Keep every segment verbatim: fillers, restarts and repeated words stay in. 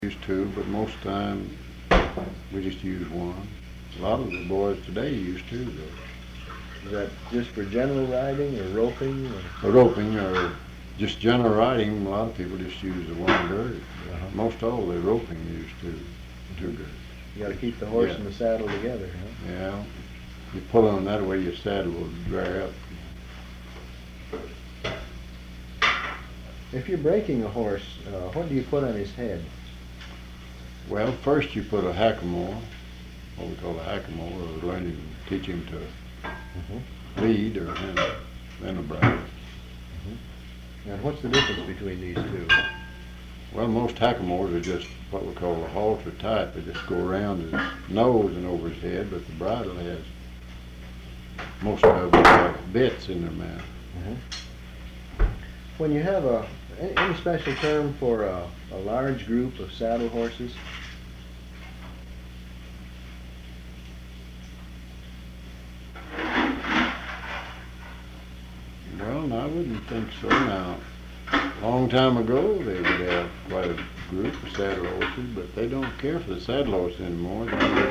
Used to, but most time we just use one. A lot of the boys today use two, though. Is that just for general riding or roping? Or? Or roping or just general riding, a lot of people just use the one girth. Uh-huh. Most all the roping use two, two girths. You got to keep the horse Yeah. and the saddle together, huh? Yeah. You pull on that way, your saddle will dry up. If you're breaking a horse, uh, what do you put on his head? Well, first you put a hackamore, what we call a hackamore, or learn him, teach him to Mm-hmm. lead or handle, then a bridle. And what's the difference between these two? Well, most hackamores are just what we call a halter type. They just go around his nose and over his head, but the bridle has, most of them have bits in their mouth. Mm-hmm. When you have a, any, any special term for a, a large group of saddle horses? Well, I wouldn't think so now. A long time ago, they would have quite a group of saddle horses, but they don't care for the saddle horse anymore.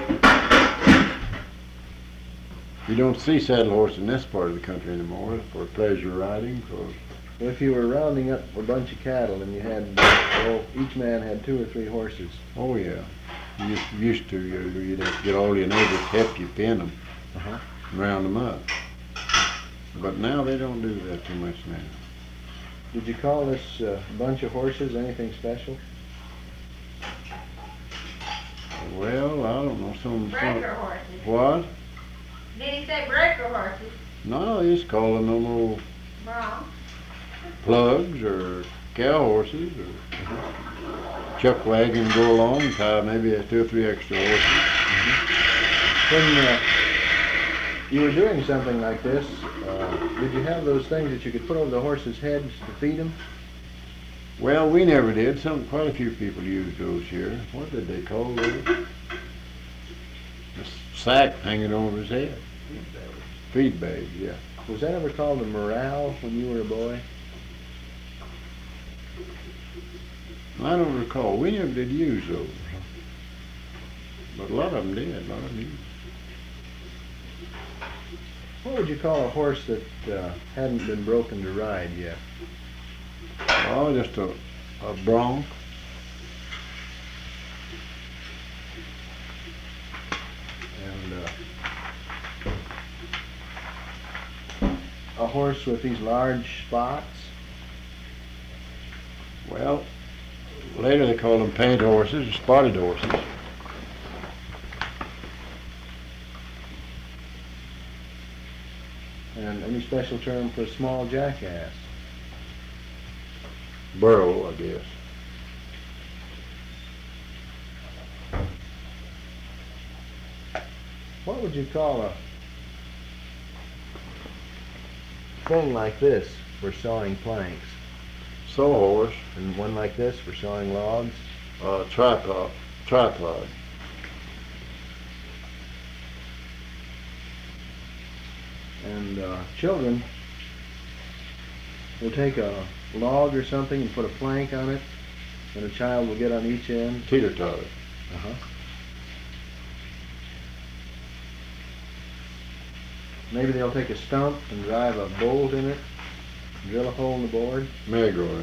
You don't see saddle horse in this part of the country anymore for pleasure riding. For Well, if you were rounding up a bunch of cattle and you had, well, each man had two or three horses. oh yeah, you used, used to. You, you'd have to get all your neighbors to help you pin them, Uh-huh. and round them up. But now they don't do that too much now. Did you call this uh, bunch of horses anything special? Well, I don't know. Some, some Breaker horses. what? Did he say breaker horses? No, they just call them them little Wrong. plugs or cow horses or chuck wagon go along, tie maybe two or three extra horses. When uh, you were doing something like this, uh, did you have those things that you could put over the horses' heads to feed them? Well, we never did. Some quite a few people used those here. What did they call those? The sack hanging over his head. Feed bags, yeah. Was that ever called a morale when you were a boy? I don't recall. We never did use those. But a lot of them did. A lot of them used. What would you call a horse that uh, hadn't been broken to ride yet? Oh, just a, a bronc. And uh, a horse with these large spots? Well, later they called them paint horses or spotted horses. And any special term for a small jackass? Burro, I guess. What would you call a thing like this for sawing planks? Saw horse, And one like this for sawing logs? uh, tripod, tripod. And uh, children will take a log or something and put a plank on it, and a child will get on each end. Teeter-totter. Uh-huh. Maybe they'll take a stump and drive a bolt in it, drill a hole in the board, Merry-go-round.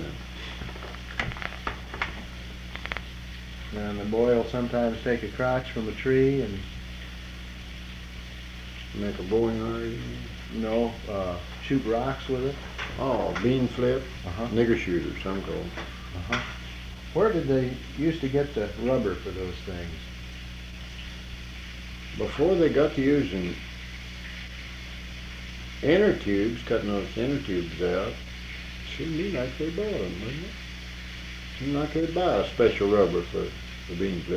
and the boy will sometimes take a crotch from a tree and, Make a bowling iron. you know, uh, shoot rocks with it. Oh, bean flip. Uh-huh. Nigger shooter, some call. Uh-huh. Where did they used to get the rubber for those things? Before they got to using inner tubes, cutting those inner tubes out, seemed to me like they bought them, wouldn't it? Seemed like they'd buy a special rubber for the bean flip.